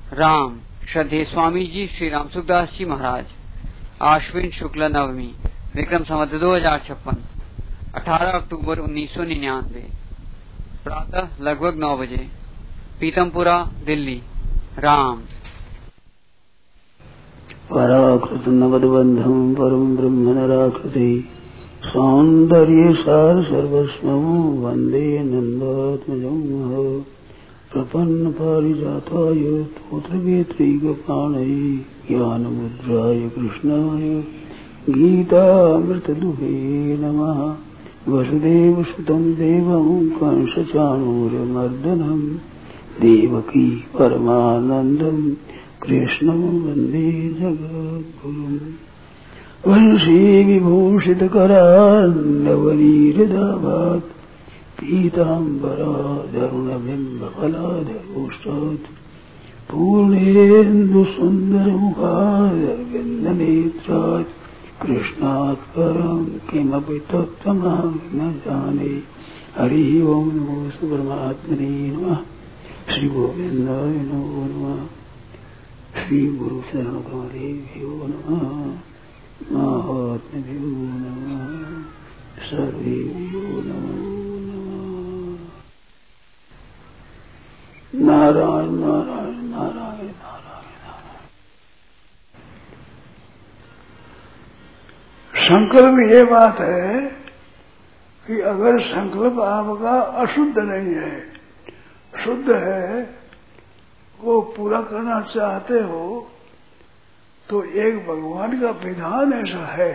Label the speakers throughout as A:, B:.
A: राम श्रद्धेय स्वामी जी श्री राम सुखदास जी महाराज। आश्विन शुक्ल नवमी, विक्रम संवत 2056, 18 अक्टूबर 1999, प्रातः लगभग 9 बजे, पीतमपुरा, दिल्ली। राम।
B: पराकृत नवदबंधम परम ब्रह्म नराकृति सौंदर्य सार सर्वस्वं वंदे नंदात्मजं प्रपन्न पारिजाताय तोत्रवेत्रैकपाणये ज्ञानमुद्राय कृष्णाय गीतामृतदुहे नमः। वसुदेवसुतं देवं कंसचाणूरमर्दनं देवकी परमानन्दं कृष्णं वन्दे जगद्गुरुम्। वंशी विभूषितकरान्नवनीरदाभात् पीताम्बराधरुणबिम्बफलाधरोष्टात् पूर्णेन्दुसुन्दरमुखादरविन्दनेत्रात् कृष्णात् परं किमपि तत्त्वमहं न जाने। हरिः ओं नमो परमात्मने नमः। श्रीगोविन्दाय नमो नमः। श्रीगुरुचरणकमलेभ्यो नमः। महात्म्यभ्यो नमः। सर्वेभ्यो नमो नमः। नारायण नारायण नारायण नारायण नारायण। संकल्प ये बात है कि अगर संकल्प आपका अशुद्ध नहीं है, शुद्ध है, वो पूरा करना चाहते हो, तो एक भगवान का विधान ऐसा है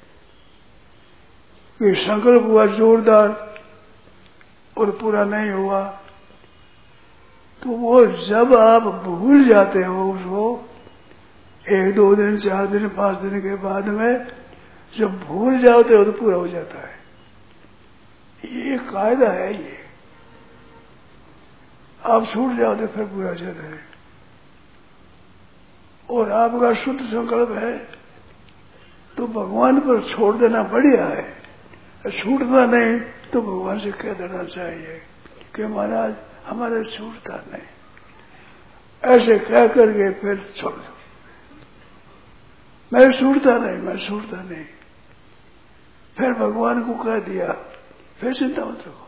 B: कि संकल्प हुआ जोरदार और पूरा नहीं हुआ, तो वो जब आप भूल जाते हो उसको 1, 2 दिन, 4 दिन, 5 दिन के बाद में जब भूल जाते हो तो पूरा हो जाता है। ये कायदा है। ये आप छूट जाते फिर पूरा हो जाता है। और आपका शुद्ध संकल्प है तो भगवान पर छोड़ देना बढ़िया है। छूटता नहीं तो भगवान से कह देना चाहिए कि महाराज हमारे छूटता नहीं, ऐसे कह करके फिर छोड़ दो। मैं छूटता नहीं, मैं छूटता नहीं, फिर भगवान को कह दिया, फिर चिंता मत रखो,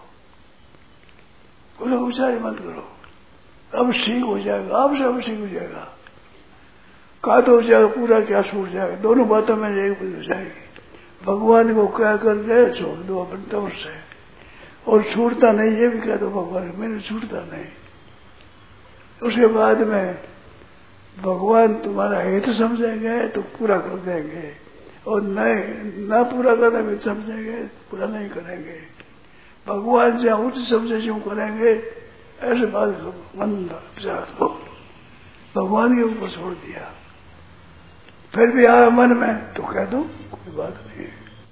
B: उसको विचार मत करो, अब ठीक हो जाएगा, अब सब ठीक हो जाएगा। का तो हो जाएगा पूरा, क्या छूट जाएगा, दोनों बातों में एक हो जाएगी। भगवान को कह करके छोड़ दो अपने तौर से, और छूटता नहीं ये भी कह दो भगवान मैंने छूटता नहीं। उसके बाद में भगवान तुम्हारा हित समझेंगे तो पूरा कर देंगे, और नहीं न पूरा करने में समझेंगे पूरा नहीं करेंगे। भगवान जहाँ उच्च समझे जो करेंगे, ऐसे बात मन विचार दो, भगवान के ऊपर छोड़ दिया। फिर भी आया मन में तो कह दो, कोई बात नहीं।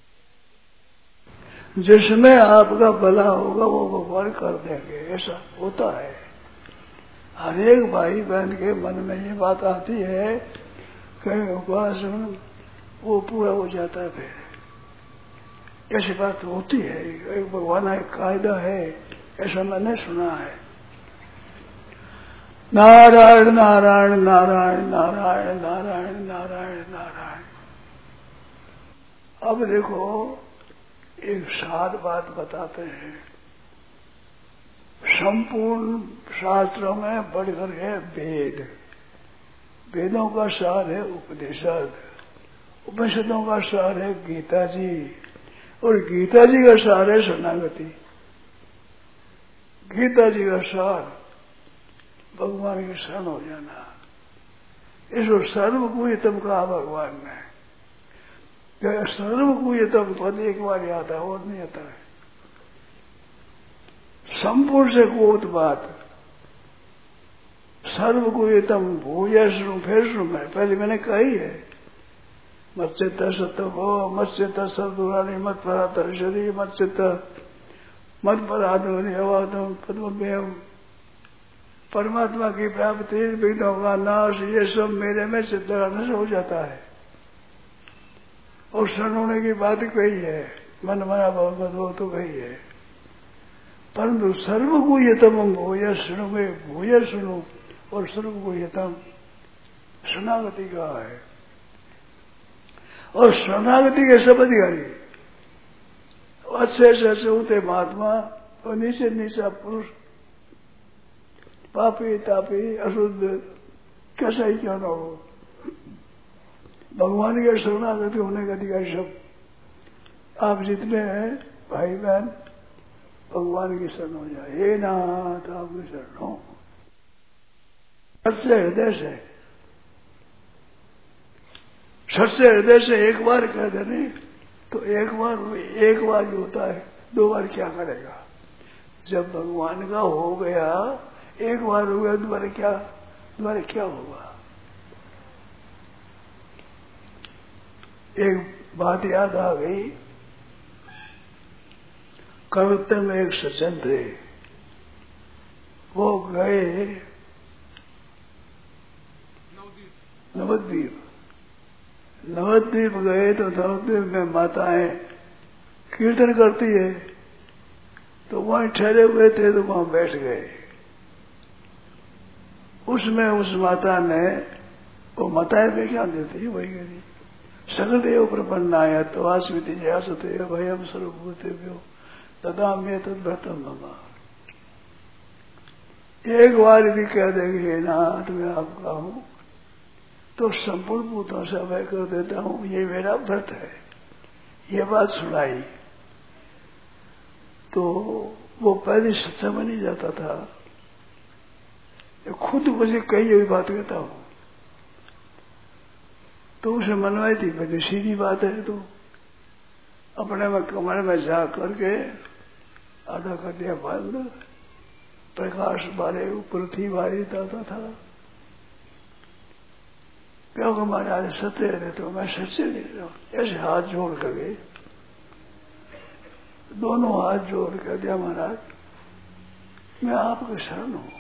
B: जिसमें आपका भला होगा वो भगवान कर देंगे, ऐसा होता है। हर एक भाई बहन के मन में ये बात आती है कि उपासन वो पूरा हो जाता है। फिर ऐसी बात होती है। एक भगवान का कायदा है, ऐसा मैंने सुना है। नारायण नारायण नारायण नारायण नारायण नारायण नारायण। अब देखो एक सार बात बताते हैं। संपूर्ण शास्त्रों में बढ़कर है वेद, वेदों का सार है उपनिषद, उपनिषदों का सार है गीता जी, और गीता जी का सार है शरणागति। गीता जी का सार भगवान की शरण हो जाना। इसको सर्वकुयतम कहा भगवान ने। सर्वकुयतम पद एक बार आता है और नहीं आता है। संपूर्ण से कोत बात सर्वकुयतम भूय शुरू, फिर शुरू में पहले मैंने कही है। मच्चित सत्य हो, मच्चित सदुरानी मत परातर शरीर, मच्चित मत पराधुनि अवादम पद्म। परमात्मा की प्राप्ति, विघ्नों का नाश, ये सब मेरे में चित्तगानस हो जाता है। और शरण होने की बात कही है, मन मना भगवत हो तो कही है। परंतु सर्व को ये तम भूय सुनो, भूय सुनो, और सर्व गुह्यतम शरणागति का है। और शरणागति के सब अधिकारी अच्छे से अच्छे होते महात्मा और नीचे नीचा पुरुष, पापी तापी अशुद्ध कैसा ही क्यों न हो, भगवान के शरणागति होने का अधिकारी सब आप जितने हैं भाई बहन भगवान की शरण हो जाए। हे नाथ आपकी शरण हो, सच्चे हृदय से, सच्चे हृदय से एक बार कह देने तो एक बार जो होता है 2 बार क्या करेगा। जब भगवान का हो गया, एक बार हो गया, दोबारा क्या होगा। एक बात याद आ गई, कलकत्ते में एक सज्जन थे, वो गए नवद्वीप गए तो नवद्वीप में माताएं कीर्तन करती है, तो वहीं ठहरे हुए थे तो वहां बैठ गए। उसमें उस माता ने, वो माताएं भी क्या देती है वही करी, सकलदेव प्रपन्नाय तो आस्मिति जयासते भयम सर्वभूतेभ्यो ददाम्य तद्व्रतम मम। एक बार भी कह देगी हे नाथ मैं आपका हूं तो संपूर्ण भूतों से अभय कर देता हूं, ये मेरा व्रत है। ये बात सुनाई तो वो पहले सत्संग में नहीं जाता था, खुद मुझे कही हुई बात कहता हूं तो उसे मनवाई थी, बड़ी सीधी बात है। तो अपने में कमरे में जा करके आधा कर दिया बंद, प्रकाश बारे ऊपर थी बारी जाता था, क्योंकि महाराज सत्य है तो मैं सच्चे नहीं रहा हूं। ऐसे हाथ जोड़ कर गए, दोनों हाथ जोड़ कर दिया महाराज मैं आपके शरण हूं।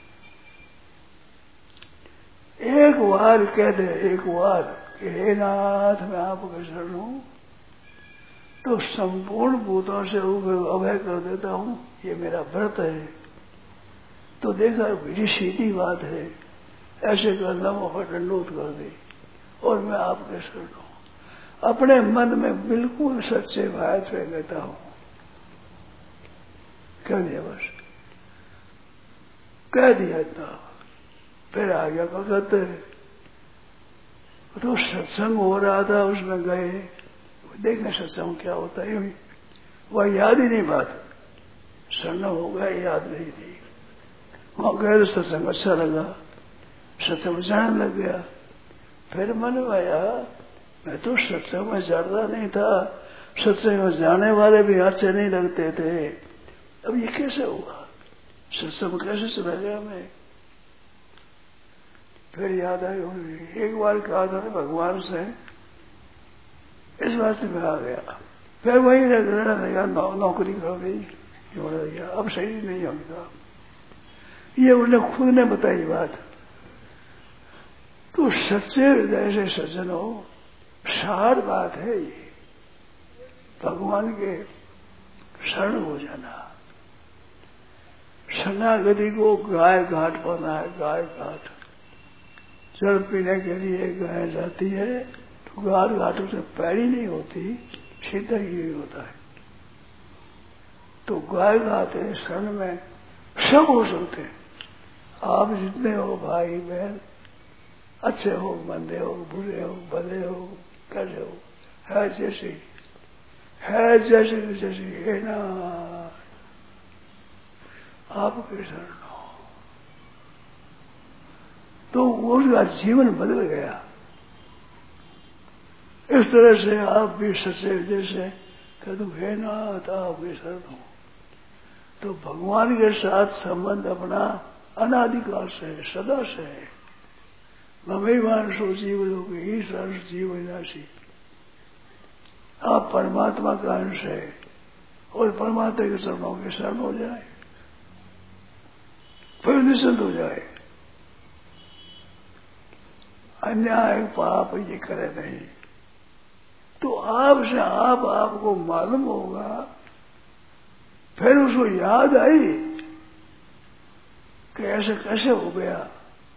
B: एक बार कह दे, एक बार कि हे नाथ मैं आपके शरण हूं तो संपूर्ण भूतों से अभय कर देता हूं, ये मेरा व्रत है। तो देखा बड़ी सीधी बात है, ऐसे करना वो दंडोत कर दी और मैं आपके शरण हूं। अपने मन में बिल्कुल सच्चे भाव से कहता हूं, कह दिया, बस कह दिया था। फिर आ गया कलकत्ते, तो सत्संग हो रहा था, उसमें गए देखें सत्संग क्या होता है, वह याद ही नहीं बात, शरण हो गया याद नहीं थी। वहां गए तो सत्संग अच्छा लगा, सत्संग जाने लग गया। फिर मन में आया मैं तो सत्संग में जाता नहीं था, सत्संग में जाने वाले भी अच्छे नहीं लगते थे, अब ये कैसे हुआ, सत्संग कैसे चला गया मैं। फिर याद आई, एक बार कहा था भगवान से, इस वास्ते में आ गया। फिर वही लगा नौकरी कर गई, जोड़ गया, अब सही नहीं होगा। ये उन्हें खुद ने बताई बात। तो सच्चे हृदय से सज्जन हो, सार बात है ये, भगवान के शरण हो जाना। शरणागति को गाय घाट पाना है, गाय घाट जल पीने के लिए गाय जाती है तो गाय घाटों से पैरी नहीं होती, सीधा ही होता है। तो गाय घाट है, शरण में सब हो सकते हैं। आप जितने हो भाई बहन, अच्छे हो मंदे हो, बुरे हो भले हो कैसे हो, है जैसे है ना आपके शरण हो, तो उसका जीवन बदल गया। इस तरह से आप भी सच्चे हृदय से कह दो हे नाथ आपके शरण हो, तो भगवान के साथ संबंध अपना अनादिकाल से है, सदा से है। ममेवांशो जीवलोक ईश्वर जीव विनाशी, आप परमात्मा का अंश है और परमात्मा के चरणों के शरण हो जाए, फिर निश्चिंत हो जाए, अन्याय पाप ये करे नहीं। तो आपसे आपको मालूम होगा। फिर उसको याद आई कि ऐसे कैसे हो गया,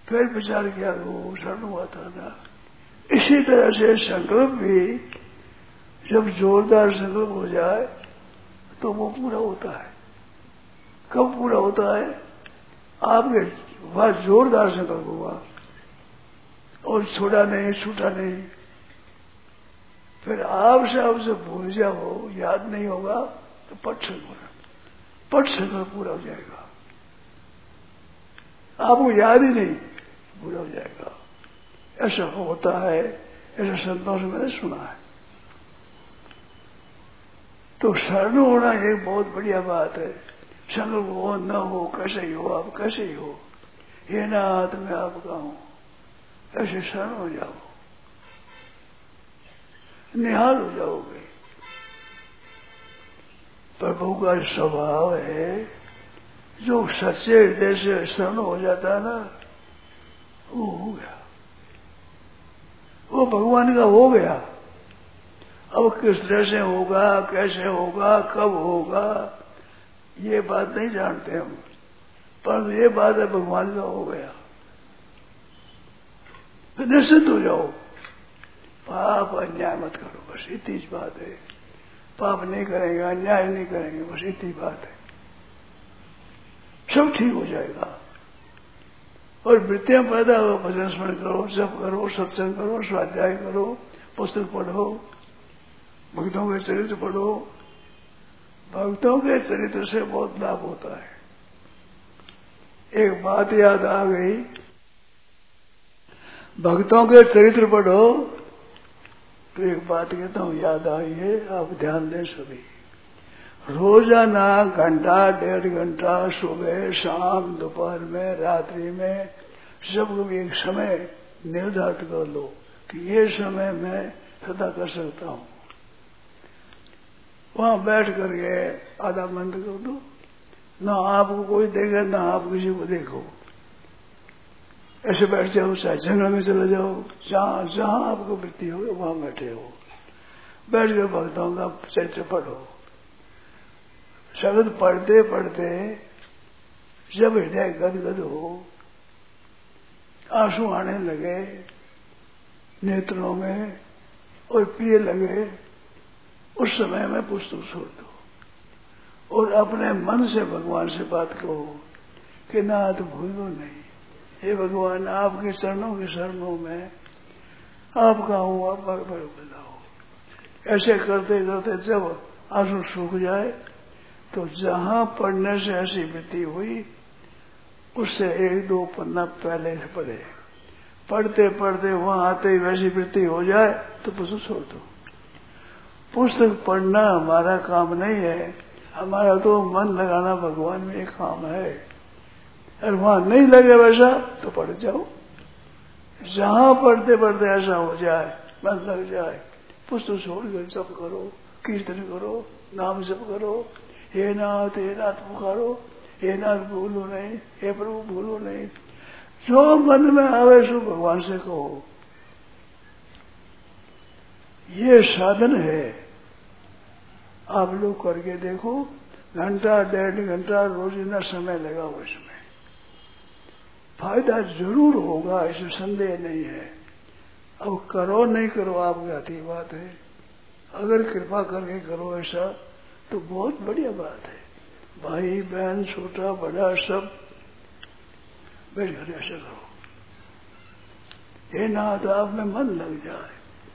B: फिर विचार किया वो शरण हुआ था ना। इसी तरह से संकल्प भी जब जोरदार संकल्प हो जाए तो वो पूरा होता है। कब पूरा होता है? आपके वह जोरदार संकल्प हुआ और छोड़ा नहीं, छूटा नहीं। फिर आपसे आपसे भूल जाओ, याद नहीं होगा तो पट संकल्प पूरा हो जाएगा। आपको याद ही नहीं, पूरा हो जाएगा। ऐसा होता है, ऐसा संतों से मैंने सुना है। तो शरण होना एक बहुत बढ़िया बात है। संकल्प हो न हो, कैसे ही हो, आप कैसे ही हो, ये नाथ मैं आपका हूं, ऐसे शरण हो जाओ, निहाल हो जाओगे। प्रभु का स्वभाव है, जो सच्चे हृदय से शरण हो जाता है ना, वो हो गया, वो भगवान का हो गया। अब किस तरह से होगा, कैसे होगा, कब होगा, ये बात नहीं जानते हम, पर ये बात है भगवान का हो गया। फिर निश्चित हो जाओ, पाप अन्याय मत करो, बस इतनी बात है। पाप नहीं करेंगे, अन्याय नहीं करेंगे, बस इतनी बात है, सब ठीक हो जाएगा। और वृत्तियां पैदा हो, भजन स्मरण करो, जप करो, सत्संग करो, स्वाध्याय करो, पुस्तक पढ़ो, भक्तों के चरित्र पढ़ो। भक्तों के चरित्र से बहुत लाभ होता है। एक बात याद आ गई, भक्तों के चरित्र पढ़ो तो एक बात कहता हूं याद आई है, आप ध्यान दें सभी। रोजाना घंटा 1.5 घंटा सुबह शाम दोपहर में रात्रि में सब एक समय निर्धारित कर लो कि ये समय मैं सदा कर सकता हूं। वहां बैठ करके आधा बंद कर दो, ना आपको कोई देखे ना आप किसी को देखो, ऐसे बैठ जाओ, चाहे जंगल में चले जाओ, जहां आपको वृत्ति हो वहां बैठे हो, बैठ कर भक्तों का चरित्र पढ़ो। शब्द पढ़ते पढ़ते जब हृदय गदगद हो, आंसू आने लगे नेत्रों में और प्रिय लगे, उस समय में पुस्तक छोड़ दो और अपने मन से भगवान से बात कहो कि नाथ भूलो नहीं, हे भगवान आपके चरणों के शरणों में आपका हूं, आप बताओ। ऐसे करते करते जब आंसू सूख जाए तो जहां पढ़ने से ऐसी वृत्ति हुई उससे 1-2 पन्ना पहले से पढ़े, पढ़ते पढ़ते वहां आते ही वैसी वृत्ति हो जाए तो पुस्तक छोड़ दो। पुस्तक पढ़ना हमारा काम नहीं है, हमारा तो मन लगाना भगवान में एक काम है। और वहां नहीं लगे वैसा तो पढ़ जाओ। जहां पढ़ते पढ़ते ऐसा हो जाए, मन लग जाए, पुस्तक छोड़कर जप करो, कीर्तन करो, नाम जप करो, हे नाथ पुकारो, हे नाथ भूलो नहीं, हे प्रभु भूलो नहीं। जो मन में आवे सो भगवान से कहो। ये साधन है, आप लोग करके देखो। घंटा 1.5 घंटा रोजाना समय लगा, उसमें फायदा जरूर होगा, इसमें संदेह नहीं है। अब करो नहीं करो आपकी आती बात है, अगर कृपा करके करो ऐसा तो बहुत बढ़िया बात है। भाई बहन छोटा बड़ा सब बैठ कर ऐसा करो, हे नाथ आप में मन लग जाए,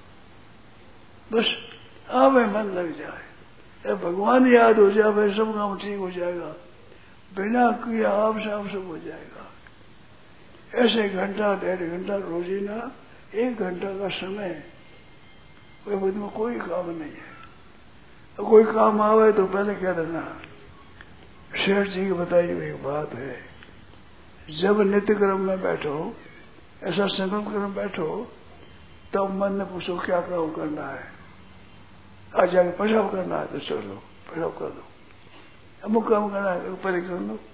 B: बस आप में मन लग जाए, भगवान याद हो जाए, फिर सब काम ठीक हो जाएगा। बिना किया आपसे आप सब हो जाएगा। ऐसे घंटा 1.5 घंटा रोजीना 1 घंटा का समय, में कोई काम नहीं है। कोई काम आवे तो पहले कह देना। शेठ जी की बताई हुई एक बात है, जब नित्य क्रम में बैठो, ऐसा संकल्प क्रम बैठो, तब मन में पूछो क्या काम करना है। आज जाके पेशाब करना है तो चलो पेशाब कर दो, अमुक काम करना है तो पहले कर लो।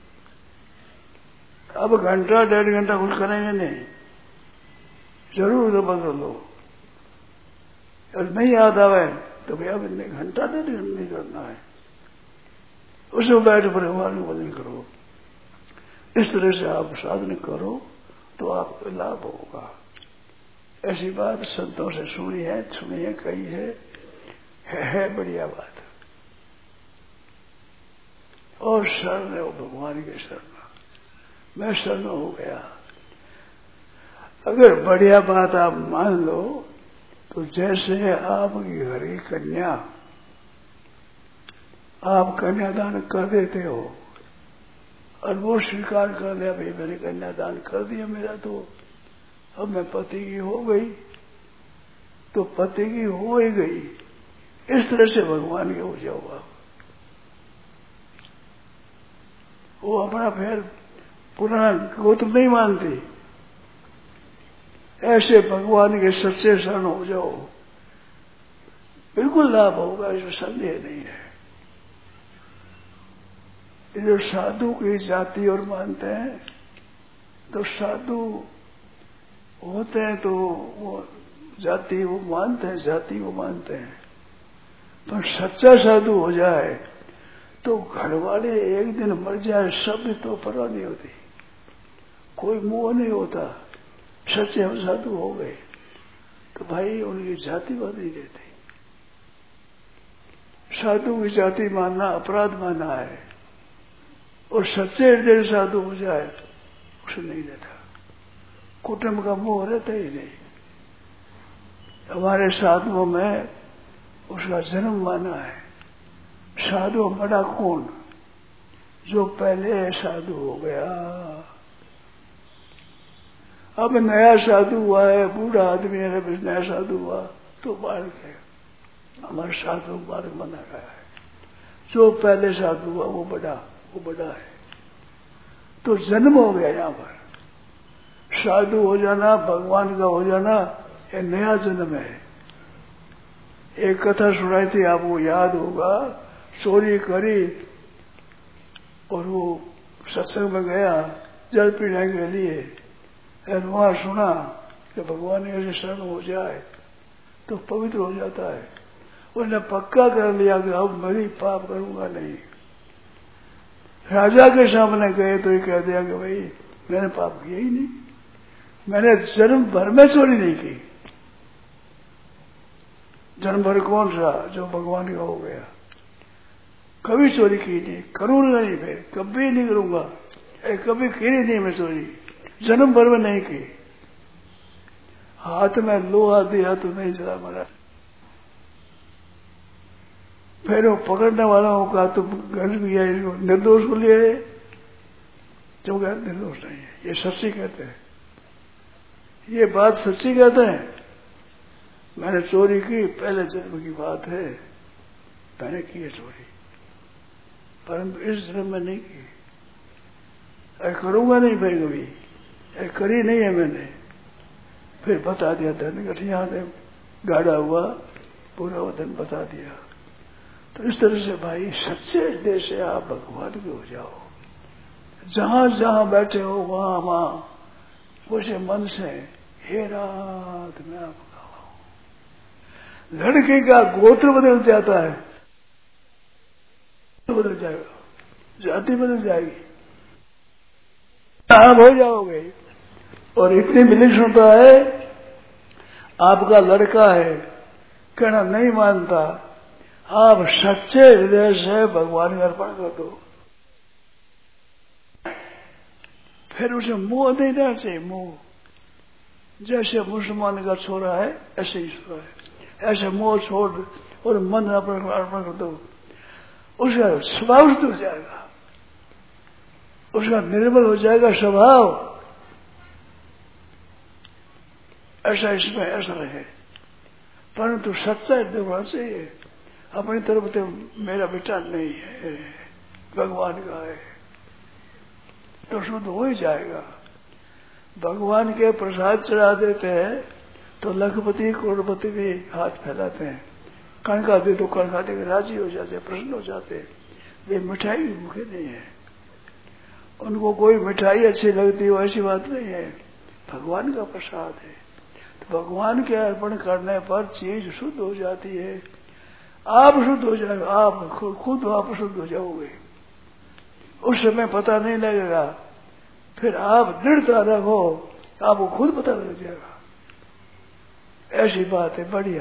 B: अब घंटा 1.5 घंटा कुछ करेंगे नहीं, जरूर तो बदल लो। और नहीं याद आवे तो भैया घंटा 1.5 घंटा नहीं करना है, उसमें बैठ परिवार में भजन करो। इस तरह से आप साधन करो, तो आपको लाभ होगा। ऐसी बात संतों से सुनी है कही है बढ़िया बात। और शरण है वो भगवान के शरण, मैं शरण हो गया। अगर बढ़िया बात आप मान लो तो जैसे आपकी घर की कन्या, आप कन्यादान कर देते हो और वो स्वीकार कर लिया, भाई मैंने कन्यादान कर दिया मेरा, तो अब मैं पति की हो गई, तो पति की हो ही गई। इस तरह से भगवान के हो जाओ आप। वो अपना फिर पुराना गोत्र नहीं मानती, ऐसे भगवान के सच्चे शरण हो जाओ, बिल्कुल लाभ होगा, इसमें संदेह नहीं है। जो साधु की जाति और मानते हैं, तो साधु होते हैं तो वो जाति वो मानते हैं, जाति वो मानते हैं, पर सच्चा साधु हो जाए तो घर वाले एक दिन मर जाए सब तो परवाह नहीं होती, कोई मोह नहीं होता। सच्चे हम साधु हो गए तो भाई उनकी जाति बदली देती। साधु की जाति मानना अपराध माना है, और सच्चे हृदय साधु हो जाए उसे नहीं देता, कुटुंब का मोह रहता ही नहीं। हमारे साधुओं में उसका जन्म माना है। साधु बड़ा कौन? जो पहले साधु हो गया। अब नया साधु हुआ है, बूढ़ा आदमी है, नया साधु हुआ तो बालक है। हमारे साधु बालक बना रहा है। जो पहले साधु हुआ वो बड़ा है। तो जन्म हो गया यहाँ पर। साधु हो जाना, भगवान का हो जाना, ये नया जन्म है। एक कथा सुनाई थी, आपको याद होगा। चोरी करी और वो सत्संग में गया जल पीने के लिए, और वहां सुना कि भगवान ऐसे शरण हो जाए तो पवित्र हो जाता है। उसने पक्का कर लिया कि अब मैं पाप करूंगा नहीं। राजा के सामने गए तो ये कह दिया कि भाई मैंने पाप किया ही नहीं, मैंने जन्म भर में चोरी नहीं की। जन्म भर कौन सा? जो भगवान का हो गया। कभी चोरी की नहीं, करूंगा नहीं, फिर कभी नहीं करूंगा, कभी की नहीं मैं चोरी, जन्म भर में नहीं की। हाथ में लोहा दिया तो नहीं चला मरा। फिर वो पकड़ने वाला हो कहा तुम गर्ज किया, इसको निर्दोष बोलिए। जो कहते निर्दोष नहीं है, ये सच्ची कहते हैं, ये बात सच्ची कहते हैं। मैंने चोरी की, पहले जन्म की बात है, मैंने की है चोरी, परंतु इस जन्म में नहीं की। करूंगा नहीं भाई कभी, करी नहीं है मैंने। फिर बता दिया, धन गठिया ने गाड़ा हुआ, पूरा वो धन बता दिया। तो इस तरह से भाई सच्चे हृदय से आप भगवान के हो जाओ। जहां जहां बैठे हो वहां वहां उसे मन से हे रात मैं आपका हूं। लड़के का गोत्र बदल जाता है, बदल जाएगा, जाति बदल जाएगी, आप हो जाओगे। और इतनी विलक्षणता है, आपका लड़का है, कहना नहीं मानता, आप सच्चे हृदय से भगवान का अर्पण कर दो। फिर उसे मोह नहीं रहना चाहिए। मोह जैसे मुसलमान का छोरा है ऐसे ही छोरा है, ऐसे मोह छोड़ और मन अर्पण कर दो, उसका स्वभाव शुद्ध हो जाएगा, उसका निर्मल हो जाएगा स्वभाव। ऐसा इसमें ऐसा रहे, परंतु सच्चा हृदय होना चाहिए। अपनी तरफ तो मेरा बेटा नहीं है, भगवान का है, तो शुद्ध हो ही जाएगा। भगवान के प्रसाद चढ़ा देते हैं तो लखपति करोड़पति भी हाथ फैलाते हैं, कणका दे तो कणका दे राजी हो जाते, प्रसन्न हो जाते। वे मिठाई भूखे नहीं है, उनको कोई मिठाई अच्छी लगती हो ऐसी बात नहीं है, भगवान का प्रसाद है। तो भगवान के अर्पण करने पर चीज शुद्ध हो जाती है, आप शुद्ध हो जाएगा, आप खुद आप शुद्ध हो जाओगे। उस समय पता नहीं लगेगा। फिर आप दृढ़ता रखो आपको खुद पता लग जाएगा। ऐसी बात है, बढ़िया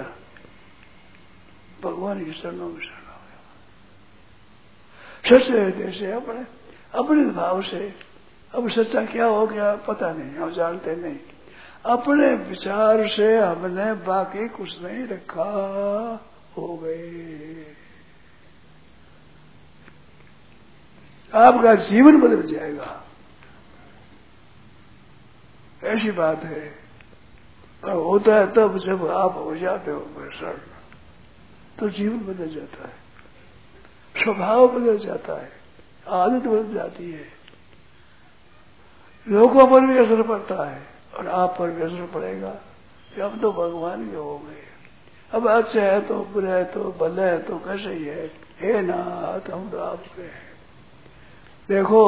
B: भगवान की शरणों में शरण हो गया। सच्चे हृदय से अपने भाव से। अब सच्चा क्या हो गया पता नहीं, हम जानते नहीं। अपने विचार से हमने बाकी कुछ नहीं रखा, हो गए। आपका जीवन बदल जाएगा, ऐसी बात है। और होता है तब जब आप हो जाते हो शरण, तो जीवन बदल जाता है, स्वभाव बदल जाता है, आदत बदल जाती है, लोगों पर भी असर पड़ता है और आप पर भी असर पड़ेगा कि अब तो भगवान के हो गए। अब अच्छे है तो बुरे है तो भले है तो कैसे ही है नाथ हम तो आपके हैं। देखो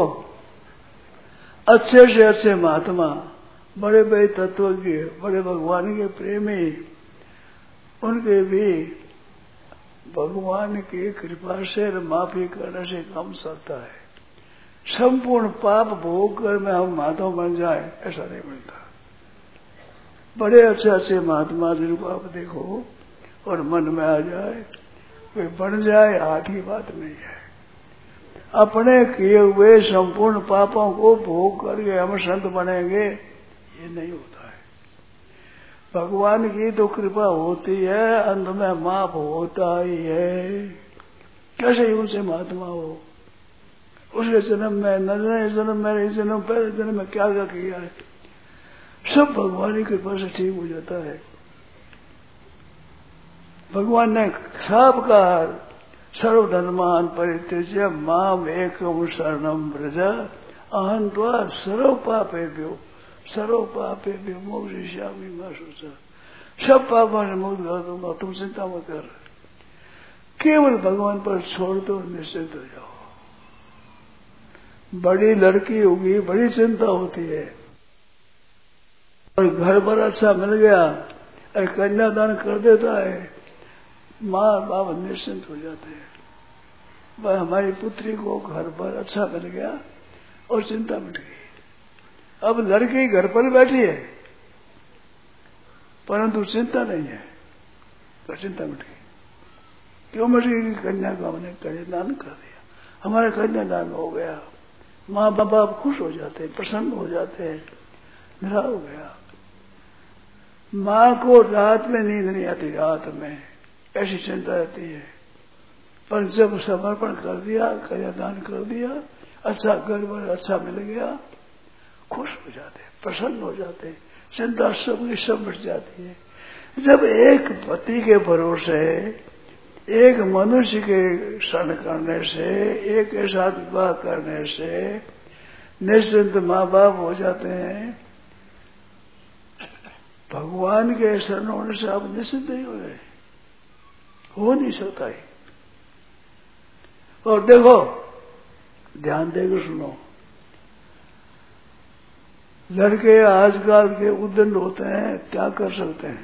B: अच्छे से अच्छे महात्मा, बड़े बड़े तत्वज्ञ, बड़े भगवान के प्रेमी, उनके भी भगवान की कृपा से माफी करने से काम चलता है। संपूर्ण पाप भोग कर में हम महात्मा बन जाए ऐसा नहीं मिलता। बड़े अच्छे अच्छे महात्मा जिनको आप देखो और मन में आ जाए, वे बन जाए हाथ की बात नहीं है। अपने किए हुए संपूर्ण पापों को भोग करके हम संत बनेंगे, ये नहीं होता है। भगवान की तो कृपा होती है, अंत में माफ होता ही है। कैसे ही उनसे महात्मा हो, उसके जन्म में, नए जन्म में, इस जन्म पहले जन्म में क्या क्या किया है, सब भगवान की कृपा से ठीक हो जाता है। भगवान ने साफ कहा, सर्वधर्मान परित्यज्य माम एकम शरणम व्रज अहं त्वा सर्व पापेभ्यो मोक्षयिष्यामि मा शुचः। सब पापों से मुक्त कर दूंगा, तुम चिंता मत कर, केवल भगवान पर छोड़ दो, निश्चिंत हो जाओ। बड़ी लड़की होगी, बड़ी चिंता होती है, और घर पर अच्छा मिल गया और कन्यादान कर देता है, माँ बाप निश्चिंत हो जाते हैं। वह हमारी पुत्री को घर पर अच्छा मिल गया और चिंता मिट गई। अब लड़की घर पर बैठी है परंतु चिंता नहीं है, तो चिंता मिट गई। क्यों मिट गई? कन्या को हमने कन्यादान कर दिया, हमारा कन्यादान हो गया। माँ बाप खुश हो जाते हैं, प्रसन्न हो जाते हैं, मेरा हो गया। माँ को रात में नींद नहीं आती, रात में ऐसी चिंता रहती है, पर जब समर्पण कर दिया, कन्यादान कर दिया, अच्छा घर पर अच्छा मिल गया, खुश हो जाते, प्रसन्न हो जाते, चिंता सबकी सब मिट जाती है। जब एक पति के भरोसे, एक मनुष्य के शरण करने से, एक के साथ विवाह करने से निश्चिंत माँ बाप हो जाते हैं, भगवान के शरण होने से आप निश्चिंत नहीं हो रहे, हो नहीं सकता है। और देखो, ध्यान देकर सुनो, लड़के आजकल के उद्यम होते हैं, त्याग कर सकते हैं,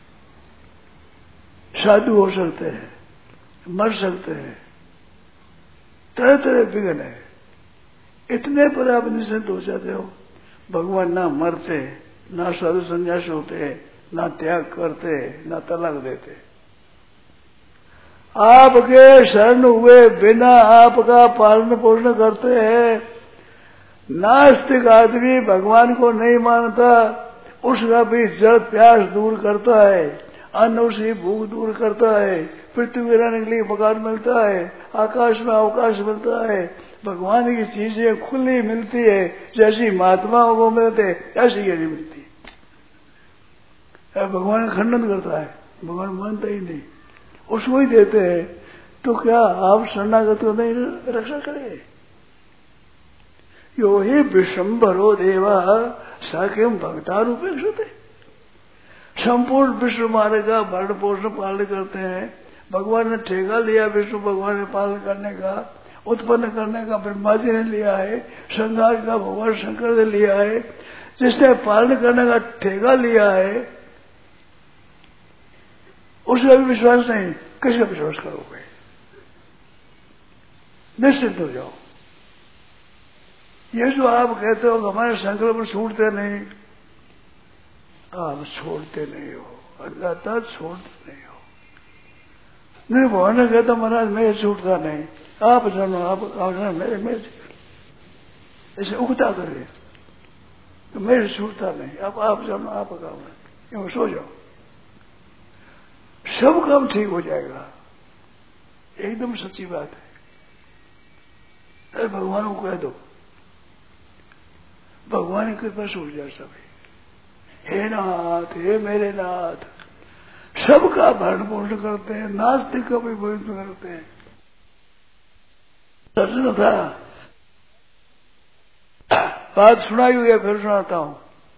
B: साधु हो सकते हैं, मर सकते हैं, तरह तरह विघ्न है, इतने पर आप निश्चिंत हो जाते हो। भगवान ना मरते, ना साधु संन्यास होते, ना त्याग करते, ना तलाक देते। आपके शरण हुए बिना आपका पालन पोषण करते हैं। नास्तिक आदमी भगवान को नहीं मानता, उसका भी जल प्यास दूर करता है, अन्न उसकी भूख दूर करता है, पृथ्वी में रहने के लिए मकान मिलता है, आकाश में अवकाश मिलता है, भगवान की चीजें खुली मिलती है, जैसी महात्माओं को मिलते ऐसी ये नहीं मिलती। भगवान खंडन करता है, भगवान मानता ही नहीं, उसको ही देते हैं। तो क्या आप शरणागत को नहीं रक्षा करेंगे? यो ही विश्वम्भरो देवा साक्यम भक्तारूपेक्षते। संपूर्ण विश्व मार्ग का भरण पोषण पालन करते हैं। भगवान ने ठेका लिया, विष्णु भगवान ने पालन करने का, उत्पन्न करने का ब्रह्मा जी ने लिया है, संहार का भगवान शंकर ने लिया है। जिसने पालन करने का ठेका लिया है उसका भी विश्वास नहीं, किसका विश्वास करोगे? निश्चित हो जाओ। ये जो आप कहते हो हमारे संकल्प छूटते नहीं, आप छोड़ते नहीं हो, अल्लाह तक छोड़ते नहीं हो। नहीं भगवान ने कहता महाराज मैं छूटता नहीं, आप जानो, आप जानो, मेरे ऐसे उगता करे तो मेरे छूटता नहीं, आप जानो, आप काम है, सो जाओ, सब काम ठीक हो जाएगा। एकदम सच्ची बात है। अरे भगवान को कह दो, भगवान की कृपा से उठ जाए सभी। हे नाथ, हे मेरे नाथ, सबका भरण पोषण करते हैं, नास्तिक का भी भरण करते हैं। दर्शन था, बात सुनाई हुई है, फिर सुनाता हूं।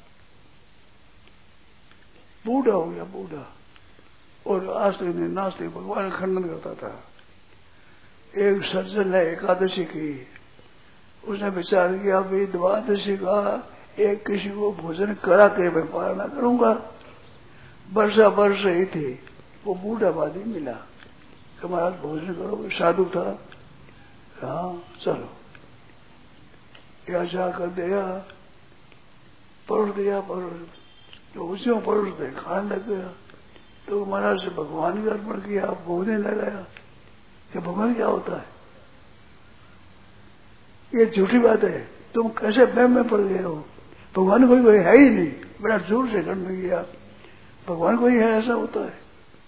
B: बूढ़ा हो गया, बूढ़ा, और आस्तिक ने नास्तिक भगवान खंडन करता था। एक सज्जन ने एकादशी की, उसने विचार किया भाई द्वादशी का एक किसी को भोजन करा के मैं पालना करूंगा। वर्षा वर्ष ही थी, वो बूढ़ा वादी मिला कि महाराज भोजन करो, साधु था। हाँ चलो, या जाकर दिया, परोस दिया, तो उसी में परोस दे खाने लग गया। तो महाराज से भगवान का अर्पण किया, भोजन लगाया कि भगवान क्या होता है, ये झूठी बात है, तुम कैसे वहम में पड़ गए हो, भगवान कोई है ही नहीं। बड़ा जोर से करने गया, भगवान कोई है ऐसा होता है,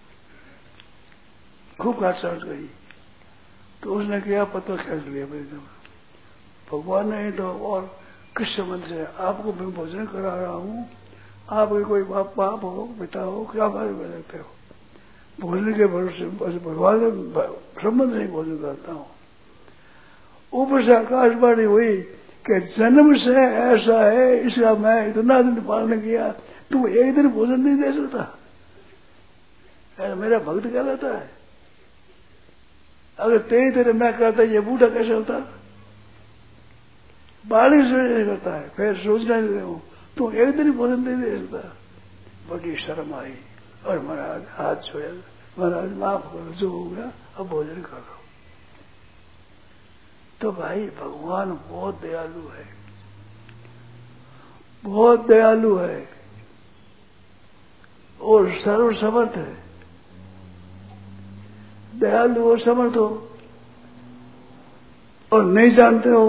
B: खूब घाट चढ़ गई। तो उसने किया पता खेल लिया भगवान ने तो, और किस संबंध से आपको मैं भोजन करा रहा हूँ, आपके कोई बाप हो, पिता हो, क्या बारे में रहते हो, भोजन के भरोसे भगवान के संबंध से भोजन करता हूँ। ऊपर से आकाशवाणी हुई कि जन्म से ऐसा है, इसका मैं इतना दिन पालन किया, तू एक दिन भोजन नहीं दे सकता, मेरा भक्त कहलाता है। अगर तेरी तरह मैं कहता ये बूढ़ा कैसे होता, बालिश नहीं करता है, फिर सोचना नहीं हूं तू एक दिन भोजन नहीं दे सकता। बड़ी शर्म आई और महाराज हाथ छोड़ा, महाराज माफ करो, जो हो गया अब भोजन करो। तो भाई भगवान बहुत दयालु है, बहुत दयालु है और सर्वसमर्थ है। दयालु और समर्थ हो और नहीं जानते हो,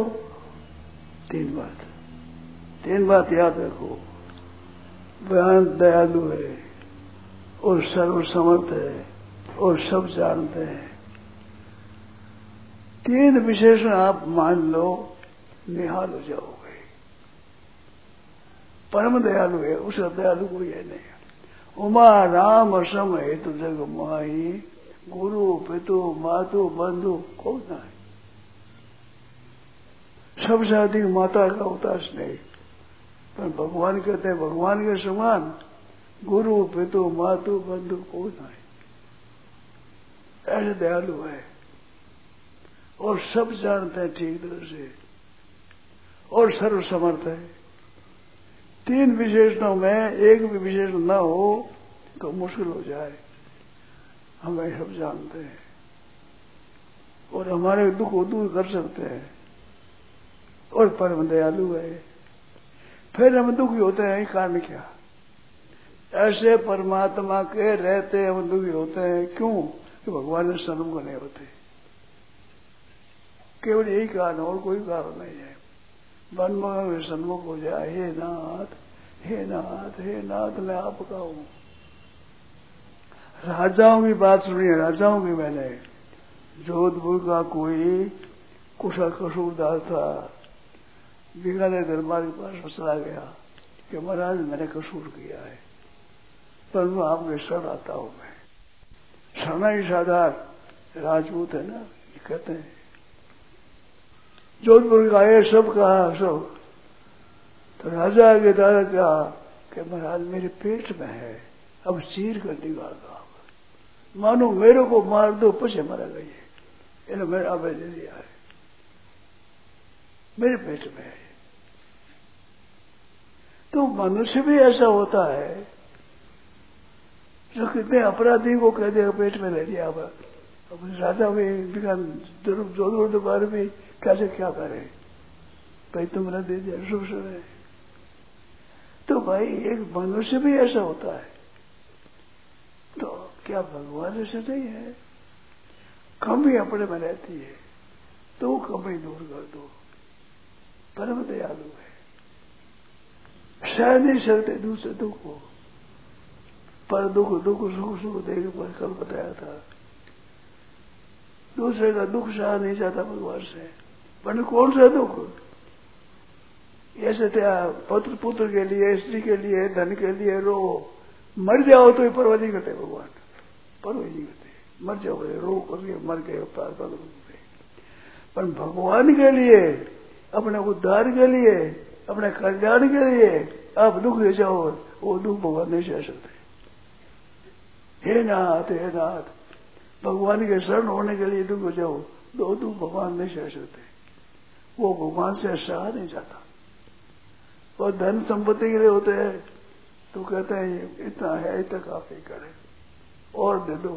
B: तीन बात याद रखो, भगवान दयालु है और सर्वसमर्थ है और सब जानते हैं। तीन विशेषण आप मान लो, निहाल हो जाओगे। परम दयालु है, उसका दयालु कोई है नहीं। उमा राम सम हेतु जग माही, गुरु पितु मातु बंधु कौन है। सबसे अधिक माता का उदास नहीं, पर भगवान कहते हैं भगवान के समान गुरु पितु मातु बंधु कौन है। ऐसे दयालु है और सब जानते हैं ठीक तरह से और सर्वसमर्थ है। तीन विशेषणों में एक भी विशेषण न हो तो मुश्किल हो जाए, हमें सब जानते हैं और हमारे दुख को दूर कर सकते हैं और परम दयालु है। फिर हम दुखी होते हैं, कारण क्या, ऐसे परमात्मा के रहते हम दुखी होते हैं, क्यों कि भगवान ने सन्मुख नहीं होते, केवल यही कारण, और कोई कारण नहीं है। मनमोहन में सन्मुख हो जाए, हे नाथ हे नाथ हे नाथ मैं आपका हूं। राजाओं की बात सुनी है, राजाओं की मैंने, जोधपुर का कोई कुशल कसूरदार था, बीकानेर दरबार के पास चला गया कि महाराज मैंने कसूर किया है, पर मैं आपके शरण आता हूं। मैं शरणाई साधार राजपूत है ना, ये कहते हैं। जोधपुर का ये सब कहा सब, तो राजा के दादा क्या कि महाराज मेरे पेट में है, अब चीर कर निकालता, मानो मेरे को मार दो पीछे मरा गई, इन्हें मेरा अभय दे दिया है, मेरे पेट में है। तो मनुष्य भी ऐसा होता है जो कितने अपराधी को कह दिया पेट में ले लिया। अब राजा भी जोधपुर दरबार में कैसे क्या करे, भाई तुमने दे दिया शुभ है। तो भाई एक मनुष्य भी ऐसा होता है, तो क्या भगवान ऐसे नहीं है? कमी अपने में रहती है तो कमी दूर कर दो। परम दयालु है, सह नहीं सकते दूसरे दुख को, पर दुख सुख सुख देख पर कल बताया था, दूसरे का दुख सहा नहीं जाता भगवान से। पर कौन सा दुख? ऐसे पुत्र के लिए, स्त्री के लिए, धन के लिए रो, मर जाओ तो परवाह नहीं करते भगवान, परवाह नहीं करते। मर जाओ रो करके मर गए पर भगवान के लिए, अपने उद्धार के लिए, अपने कल्याण के लिए आप दुख ले जाओ, वो दुख भगवान नहीं सह सकते। हे नाथ भगवान के शरण होने के लिए दुख हो जाओ, दो दुख भगवान नहीं सह सकते, वो भगवान से सहा नहीं जाता। और धन संपत्ति के लिए होते हैं तो कहते हैं इतना है, इतना काफी करे और दे दो,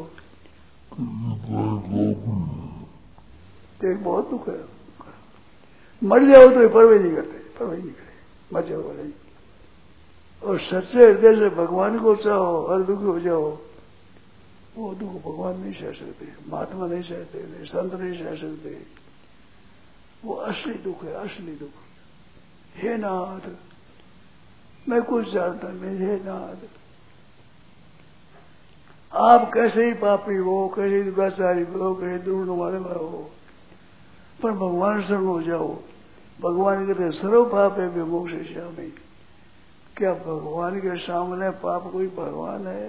B: एक बहुत दुख है। मर जाओ तो परवाह नहीं करते, परवाह नहीं करे, मर जाओ नहीं। और सच्चे हृदय से भगवान को चाहो और दुख हो जाओ, वो दुख भगवान नहीं सह सकते, महात्मा नहीं सहते, संत नहीं सह सकते। वो असली दुख है, असली दुख। हे नाथ मैं कुछ जानता नहीं, हे नाथ आप कैसे ही पापी हो, कैसे दुराचारी हो, कैसे दुर्गुण वाले हो, पर भगवान शरण हो जाओ। भगवान कहते सर्व पाप है विमोक्ष श्यामी। क्या भगवान के सामने पाप कोई भगवान है?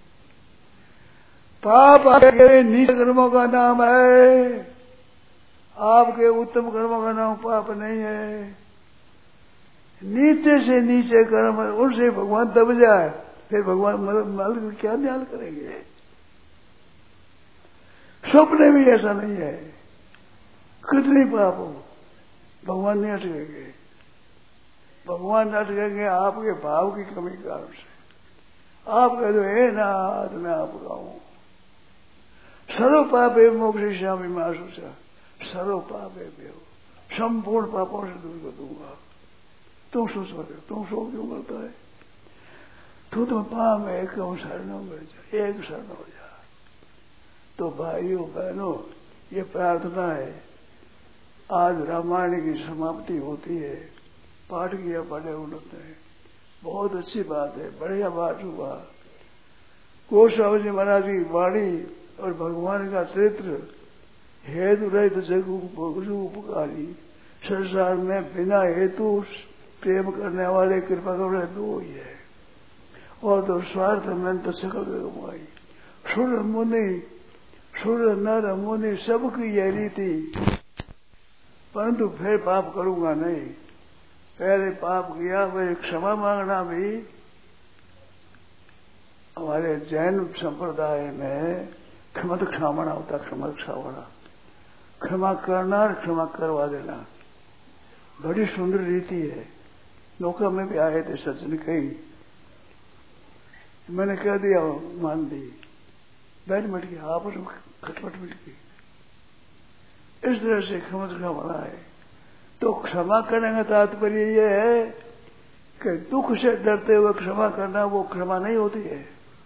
B: पाप आपके नीच कर्मों का नाम है, आपके उत्तम कर्मों का नाम पाप नहीं है। नीचे से नीचे कर्म उनसे भगवान दब जाए, फिर भगवान मदद क्या ध्यान करेंगे? स्वप्न भी ऐसा नहीं है, कितनी पाप हो भगवान नहीं अटकेंगे। भगवान अटकेंगे आपके भाव की कमी के कारण से। आप कह दो हे नाथ मैं आपका हूं, सर्व पापे मोक्ष श्यामी मैं सोचा, सर्व पापे संपूर्ण पापों से दूर कर दूंगा। तुम सोच रहे, तुम शोक क्यों करता है? तू तो पाप में एक शरण हो जा, एक शरण हो जा। तो भाइयों बहनों ये प्रार्थना है। आज रामायण की समाप्ति होती है, पाठ किया पढ़े उन्होंने, बहुत अच्छी बात है, बढ़िया बात हुआ। गोस्वामी जी महाराज की वाणी और भगवान का चरित्र, हेतु रहित जगु उपकारी, संसार में बिना हेतु प्रेम करने वाले कृपा करने दो ही है, और तो स्वार्थ में तो सकल कमाई। सुर मुनि, सुर नर मुनि सबकी यह रीति, परंतु फिर पाप करूंगा नहीं। पहले पाप किया, वह क्षमा मांगना भी हमारे जैन संप्रदाय में क्षमा क्षमाणा होता, क्षमा क्षमाणा, क्षमा करना और क्षमा करवा देना बड़ी सुंदर रीति है। नौका में भी आए थे सज्जन कई, मैंने कह दिया मान दी, बैठ मिट गया, आपस में खटपट मिट गई। इस तरह से क्षमा है। तो क्षमा करने का तात्पर्य यह है कि दुख से डरते हुए क्षमा करना वो क्षमा नहीं होती है।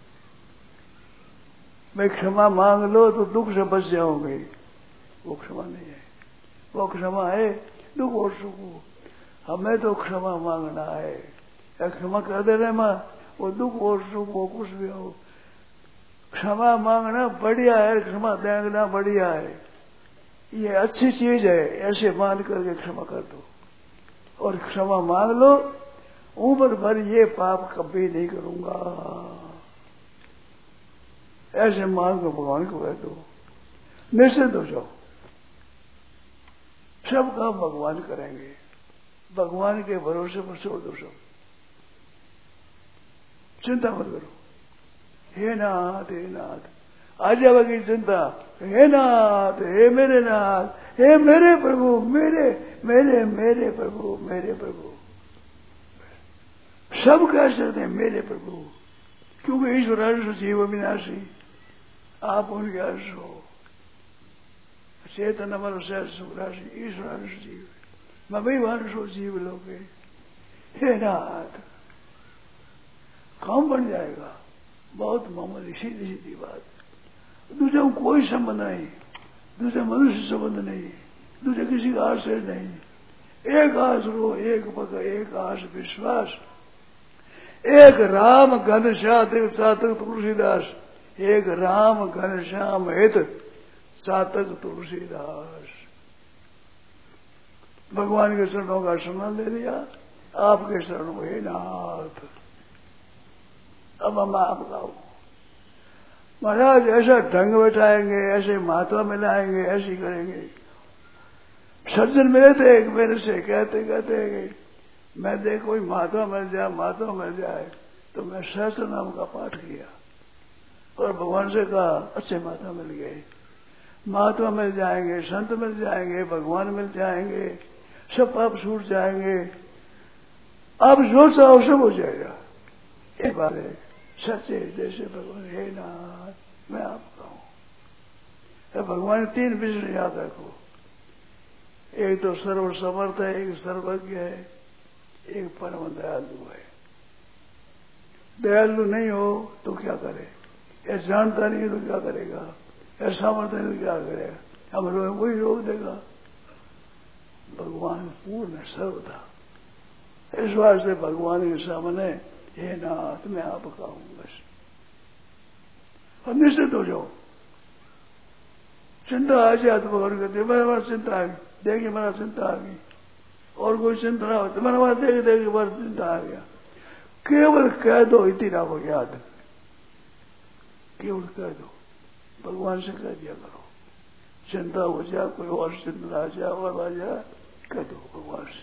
B: मैं क्षमा मांग लो तो दुख से बच जाओगे, वो क्षमा नहीं है। वो क्षमा है दुख और सुख। हमें तो क्षमा मांगना है, या क्षमा कर देने में वो दुख और सुख वो कुछ भी हो, क्षमा मांगना बढ़िया है, क्षमा देना बढ़िया है, ये अच्छी चीज है। ऐसे मान करके क्षमा कर दो और क्षमा मांग लो, ऊपर भर ये पाप कभी नहीं करूंगा, ऐसे मान को भगवान को कह दो, निश्चित हो जाओ। सब काम भगवान करेंगे, भगवान के भरोसे पर छोड़ दो, सब चिंता मत करो। हे नाथ, हे नाथ, आ जाएगी चिंता। हे नाथ, हे मेरे नाथ, हे मेरे प्रभु, मेरे मेरे मेरे प्रभु, मेरे प्रभु। सब कह सकते हैं मेरे प्रभु, क्योंकि ईश्वर अंश जीव अविनाशी, आप उनके अंश हो। चेतन अमर सुराशि, ईश्वर अंश जीव, मैं भी अंश हो जीव लोगे। हे नाथ, काम बन जाएगा। बहुत मामूली सीधी सीधी बात। दूसरे को कोई संबंध नहीं, दूसरे मनुष्य संबंध नहीं, दूसरे किसी का आश्रय नहीं। एक आश्रो, एक पग, एक आश विश्वास। एक राम घन सातक सातक तुलसीदास। एक राम घन श्याम हित सातक तुलसीदास। भगवान के शरणों का सम्मान ले लिया, आपके शरणों को हे नाथ। अब हम आप गाओ महाराज, ऐसा ढंग बैठाएंगे, ऐसे महात्मा मिलाएंगे, ऐसी करेंगे। सज्जन मिले थे एक मेरे से, कहते कहते मैं देखो कोई महात्मा मिल जाए, महात्मा मिल जाए, तो मैं सहस्त्र नाम का पाठ किया और भगवान से कहा अच्छे महात्मा मिल गए। महात्मा मिल जाएंगे, संत मिल जाएंगे, भगवान मिल जाएंगे, सब पाप छूट जाएंगे, आप जो चाहो सब हो जाएगा। एक बात है, सच्चे जैसे भगवान हे नाथ मैं आपका हूं। भगवान तीन विषय याद रखो, एक तो सर्व समर्थ है, एक सर्वज्ञ है, एक परम दयालु है। दयालु नहीं हो तो क्या करे, या जानता नहीं है तो क्या करेगा, या सामर्थ्य नहीं तो क्या करेगा, हम लोग वही रोक देगा। भगवान पूर्ण सर्वथा, इस बात से भगवान के सामने हे नाथ मैं आपका हूं बस। और निश्चित हो जाओ, चिंता आ जाए तो भगवान कहते मेरा चिंता आ गई, देखिए मेरा चिंता आ गई, और कोई चिंता ना हो तो मेरा बात देख देख बार चिंता आ गया। केवल कह दो इतना को याद, केवल कह दो, भगवान से कह दिया करो। चिंता हो जाए, कोई और चिंता आ जाए और आ जाए, कह दो भगवान से,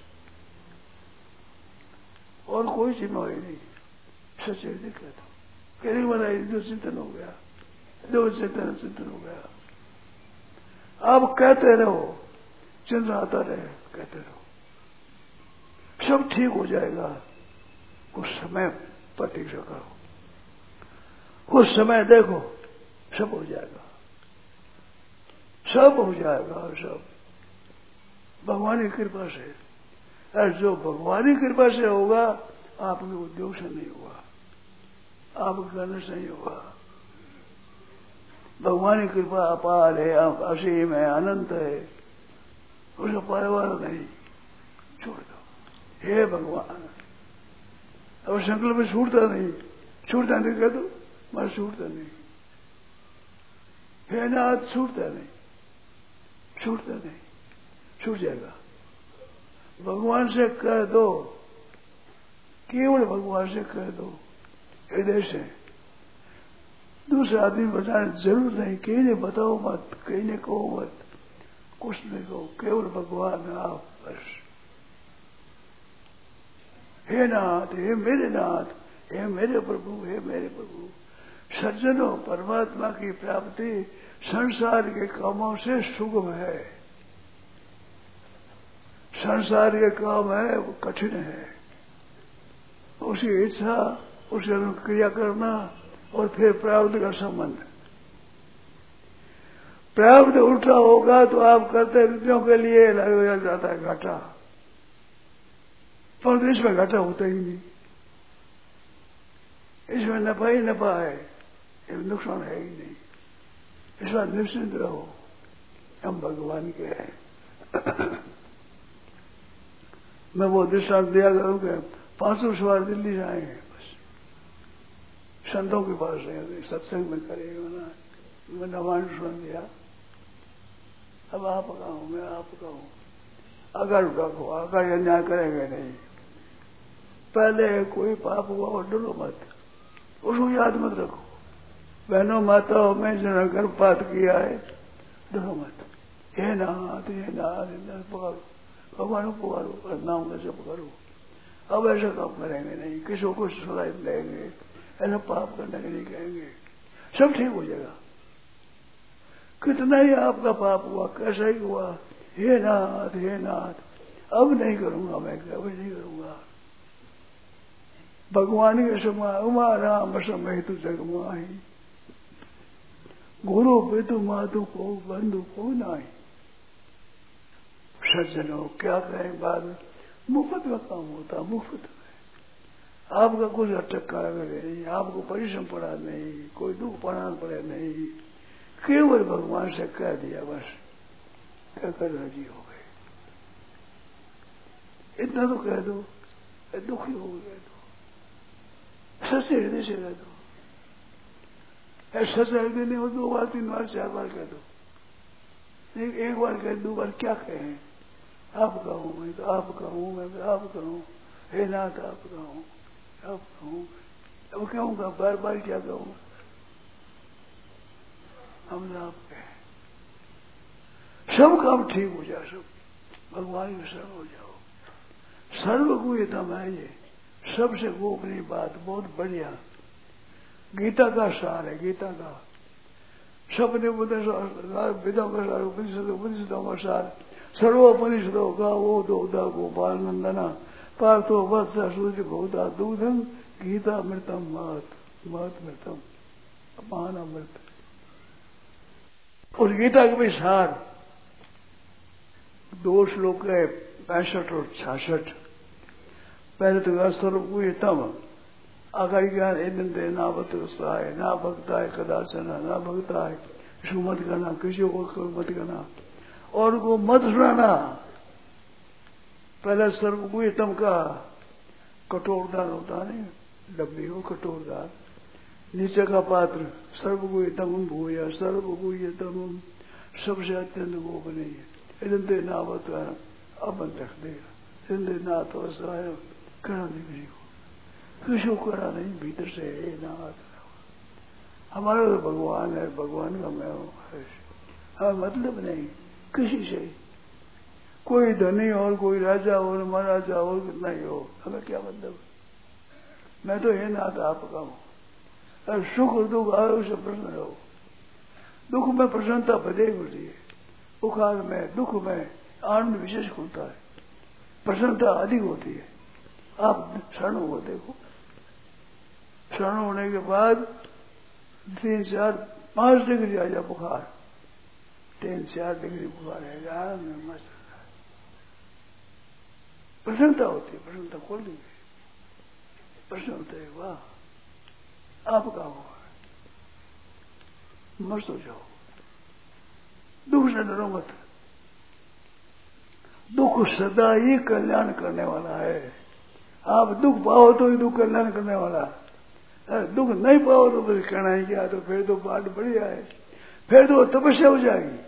B: और कोई जिम्मेवारी नहीं, सच्चे से कह दो। कहने वाला जो चिंतन हो गया, जो चिंतन हो गया, आप कहते रहो, चिंता आता रहे, कहते रहो, सब ठीक हो जाएगा। कुछ समय प्रतीक्षा करो, कुछ समय देखो, सब हो जाएगा, सब हो जाएगा, सब भगवान की कृपा से। और जो भगवान की कृपा से होगा, आपके उद्योग से नहीं होगा, आपके करने से नहीं होगा। भगवान की कृपा अपार है, असीम है, अनंत है, उसका परिवार नहीं, छोड़ दो हे भगवान। अब संकल्प में छूटता नहीं, छूटता नहीं कह दो, मैं छूटता नहीं, हे नाथ छूटता नहीं, छूटता नहीं, छूट जाएगा। भगवान से कह दो, केवल भगवान से कह दो, हृदय से। दूसरा आदमी बताने जरूर नहीं, कहीं ने बताओ मत, कहीं ने कहो मत, कुछ नहीं कहो, केवल भगवान आप बस। हे नाथ, हे मेरे नाथ, हे मेरे प्रभु, हे मेरे प्रभु। सज्जनों, परमात्मा की प्राप्ति संसार के कामों से सुगम है, संसार के काम है वो कठिन है। उसी इच्छा, उसी अनुक्रिया करना और फिर प्रारब्ध का संबंध। प्रारब्ध उल्टा होगा तो आप करते रुपयों के लिए लग जाता है घाटा, पर इसमें घाटा होता ही नहीं, इसमें नफा ही नफा है, इसमें नुकसान है ही नहीं। इस बात निश्चिंत रहो, हम भगवान के हैं। मैं वो दृष्टांत दिया करूँ कि 500 सवार दिल्ली से आएंगे, बस संतों के पास रहेंगे, सत्संग में करेंगे ना, मैंने वाणी सुन दिया, अब आपका हूं, मैं आपका हूं, अगर रखो, अगर अन्याय करेंगे नहीं। पहले कोई पाप हुआ और डरो मत, उसको याद मत रखो। बहनों माताओं में जिन्होंने गर्भपात किया है, डरो मत, हे नाथ, हे नाथ, हे नाथ पुकारो, भगवान को पुकारो, नाम कैसे पुकारो। अब ऐसा काम करेंगे नहीं, किसी को सुनाई देंगे, ऐसा पाप करने के नहीं कहेंगे, सब ठीक हो जाएगा। कितना ही आपका पाप हुआ, कैसा ही हुआ, हे नाथ, हे नाथ, अब नहीं करूंगा, मैं कभी नहीं करूंगा। भगवान के समय उमा राम समय तु जग माही, गुरु पितु मातु को बंधु को नाही। सज्जनों, क्या कहें बाद में, मुफ्त में काम होता, मुफ्त में। आपका कुछ अटक्का नहीं, आपको परिश्रम पड़ा नहीं, कोई दुख पड़ा पड़े नहीं, केवल भगवान से कह दिया बस, कहकर राजी हो गए। इतना तो कह दो, दुखी हो गए तो सच्चे हृदय से कह दो। सच्चा हृदय नहीं हो 2 बार 3 बार 4 बार कह दो, एक बार कह 2 बार क्या कहें? आपका हूं मैं, तो आपका हूं मैं, आपका हूं, हे नाथ आपका हूं, आपका हूं। अब कहूंगा बार बार क्या कहूंगा? हम आप कहें सब काम ठीक हो जाए, सब भगवान के शरण हो जाओ। सर्वगुह्यतम है ये, सबसे गोपनीय बात, बहुत बढ़िया गीता का सार है। गीता का सबने वेदों का सार, उपनिषदों का सार, सर्वोपनिषदों का वो दोदा गोपाल नंदना पार्थो वत्स सूर्य भोदा दूधम गीता मृतम महत महत मृतम अपान अमृत। उस गीता के भी सार 2 श्लोक है 65 और 66। पहले तो सर्वगुह्यतम आकार ज्ञान एनंदे ना बतसाय ना भक्ता है कदाचना ना भक्ता है इसको मत करना, किसी को मत करना और को मत सुनाना। पहला सर्वगुह्यतम का कठोरदान होता नहीं, डब्बी हो कठोरदान, नीचे का पात्र सर्वगुह्यतम भूया सर्वगुह्यतम सबसे अत्यंत गोपनीय है। एनंदे ना बता अब रख देगा, एनंदे ना तो करना नहीं किसी को, किसी को करना नहीं, भीतर से नाथ हमारा तो भगवान है, भगवान का मैं हूँ, हमें मतलब नहीं किसी से, कोई धनी और कोई राजा और महाराजा और कितना ही हो, हमें क्या मतलब? मैं तो हे नाथ आपका हूँ। और सुख और दुख आए उसे प्रसन्न रहो। दुख में प्रसन्नता बढ़े होती है, बुखार में दुख में आनंद विशेष होता है, प्रसन्नता अधिक होती है। आप क्षण हो देखो, क्षण होने के बाद 3, 4, 5 डिग्री आ जाए बुखार, 3, 4 डिग्री बुखार है, मस्त प्रसन्नता होती है, प्रसन्नता खोल दी, प्रश्न होता है वाह आपका हुआ, मस्त हो जाओ। दुख से डरो मत, दुख सदा ही कल्याण करने वाला है। आप दुख पाओ तो ही दुख कल्याण करने वाला, अरे दुख नहीं पाओ तो फिर कहना ही क्या, तो फिर तो बात बढ़िया है, फिर तो तपस्या हो जाएगी।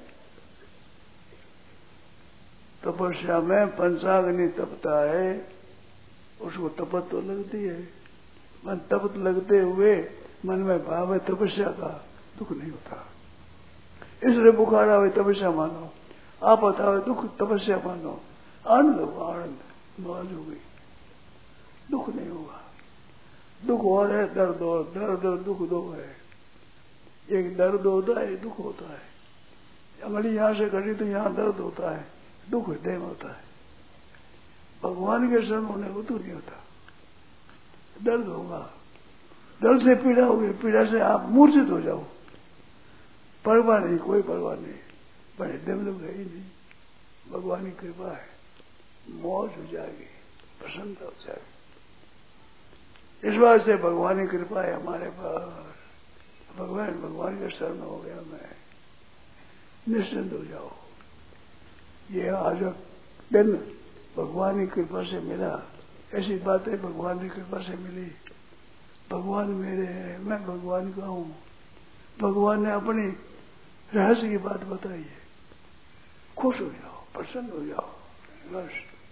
B: तपस्या में पंचाग्नि तपता है, उसको तपत तो लगती है, मन तपत लगते हुए मन में भाव है तपस्या का, दुख नहीं होता। इसलिए बुखार आवे तपस्या मानो, आपत आवे दुख तपस्या मानो, आनंद होगा, आनंद मौज हो गई, दुख नहीं होगा। दुख और है दर्द, और दर्द और दुख 2 है, एक दर्द होता है एक दुख होता है। अंगली यहां से कटी तो यहां दर्द होता है, दुख हृदय में होता है। भगवान के शरण होने को तो नहीं होता, दर्द होगा, दर्द से पीड़ा होगी, पीड़ा से आप मूर्छित हो जाओ, परवाह नहीं, कोई परवाह नहीं, पर हृदय में तो गई नहीं, भगवान की कृपा है, मौज हो जाएगी, प्रसन्नता हो जाएगी। इस बात से भगवान की कृपा है हमारे पास, भगवान के शरण हो गया मैं, निश्चिंत हो जाओ। ये आज दिन भगवान की कृपा से मिला, ऐसी बातें भगवान की कृपा से मिली। भगवान मेरे हैं, मैं भगवान का हूं, भगवान ने अपनी रहस्य की बात बताई है, खुश हो जाओ, प्रसन्न हो जाओ, बस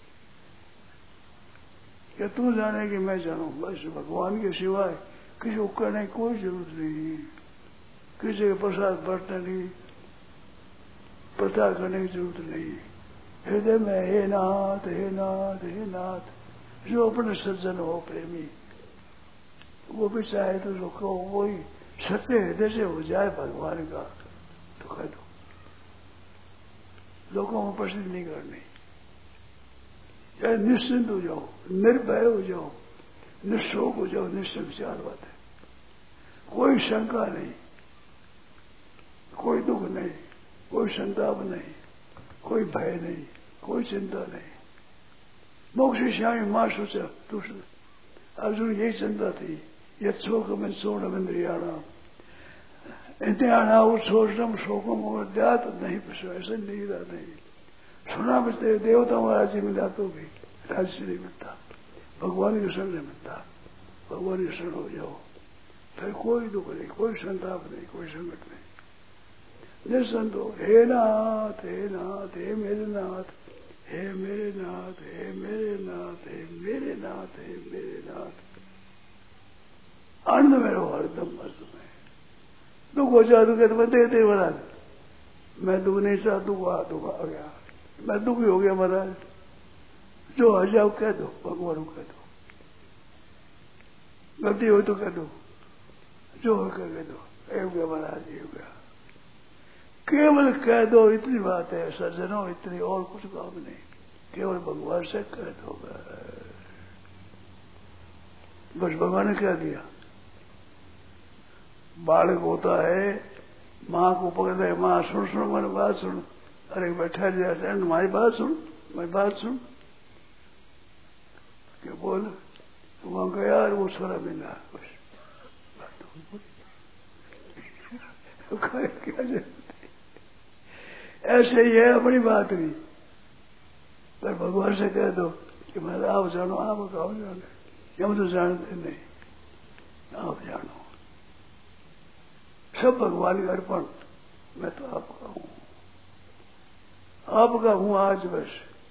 B: क्या तू जाने कि मैं जानू, बस भगवान के सिवाय किसी को करने की कोई जरूरत नहीं, किसी के प्रसाद बरतने की प्रचार करने की जरूरत नहीं। हृदय में हे नाथ हे नाथ हे नाथ, जो अपने सज्जन हो प्रेमी, वो भी चाहे तो जो कहो वही सच्चे हृदय से हो जाए भगवान का तो कह दो, लोगों में प्रसिद्ध नहीं करनी, चाहे निश्चिंत हो जाओ, निर्भय हो जाओ, निशोक हो जाओ, निसंचार बात है, कोई शंका नहीं, कोई दुख नहीं, कोई संताप नहीं, कोई भय नहीं, कोई चिंता नहीं। मोक्ष श्यामी मां सोचा अर्जुन यही चिंता थी, यक्षोक में सोणमिंद्रियाणा इंद्रियाणा उत्सोषम शोकम और द्यात नहीं पशु, ऐसा नहीं रहा नहीं सुना बचते देवता महाराज मिला तो भी राज्य नहीं मिलता, भगवान के शरण नहीं मिलता। भगवान के शरण हो जाओ फिर कोई दुख नहीं, कोई संताप नहीं, कोई संकट नहीं। निसंत हो, हे नाथ हे नाथ हे मेरे नाथ, हे मेरे नाथ हे मेरे नाथ हे मेरे नाथ हे मेरे नाथ। आनंद में रहो हरदम मस्त में। दुख हो जाए तो कहते मैं देते महाराज, मैं दुख नहीं चाह, दुख आ गया, मैं दुखी हो गया महाराज, जो आ जाओ कह दो, भगवान को कह दो, गलती हो तो कह दो, जो हो कह दो, ये हो गया महाराज ये हो गया, केवल कह दो, इतनी बात है सज्जनों, इतनी और कुछ काम नहीं, केवल भगवान से कह दो बस। भगवान ने कह दिया। बालक होता है, माँ को पकड़ता है, माँ सुन सुन मेरी बात सुन, अरे बैठा जाता है तुम्हारी बात सुन, मेरी बात सुन, क्या बोल तो वहां गया यार वो छोरा मिला बस क्या ऐसे ही है अपनी बात भी, पर भगवान से कह दो कि मैं आप जानो, आप बताओ जाने, हम तो जानते नहीं, आप जानो, सब भगवान का अर्पण, मैं तो आपका हूं, आपका हूं आज बस।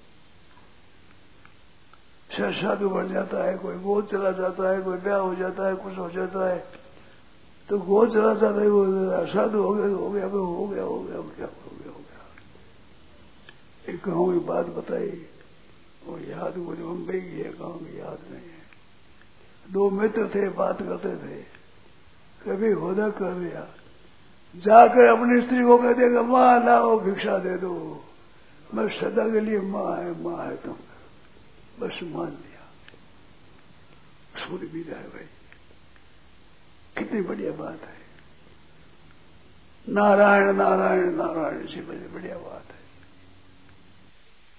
B: साधु बन जाता है, कोई गोद चला जाता है, कोई ब्याह हो जाता है, कुछ हो जाता है तो गोद चला जाता है, वो साधु हो गया हो गया हो गया हो गया क्या हो गया हो गया। एक गाँव की बात बताई, वो याद मुझे मुंबई की है, गाँव की याद नहीं है। दो मित्र थे, बात करते थे, कभी होदा कर दिया, जाकर अपनी स्त्री को कह देगा माँ लाओ भिक्षा दे दो, मैं सदा के लिए माँ है तुम, बस मान लिया, सूर्य विदा है भाई, कितनी बढ़िया बात है। नारायण नारायण नारायण से बढ़िया बात है।